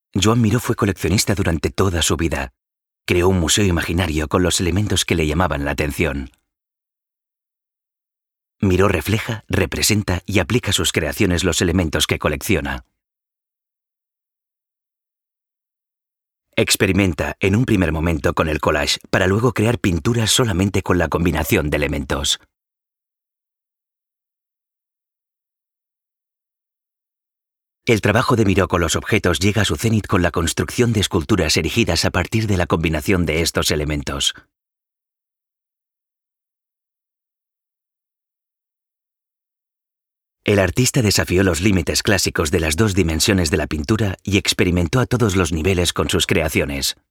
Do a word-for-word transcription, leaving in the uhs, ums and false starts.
Joan Miró fue coleccionista durante toda su vida. Creó un museo imaginario con los elementos que le llamaban la atención. Miró refleja, representa y aplica a sus creaciones los elementos que colecciona. Experimenta en un primer momento con el collage para luego crear pinturas solamente con la combinación de elementos. El trabajo de Miró con los objetos llega a su cenit con la construcción de esculturas erigidas a partir de la combinación de estos elementos. El artista desafió los límites clásicos de las dos dimensiones de la pintura y experimentó a todos los niveles con sus creaciones.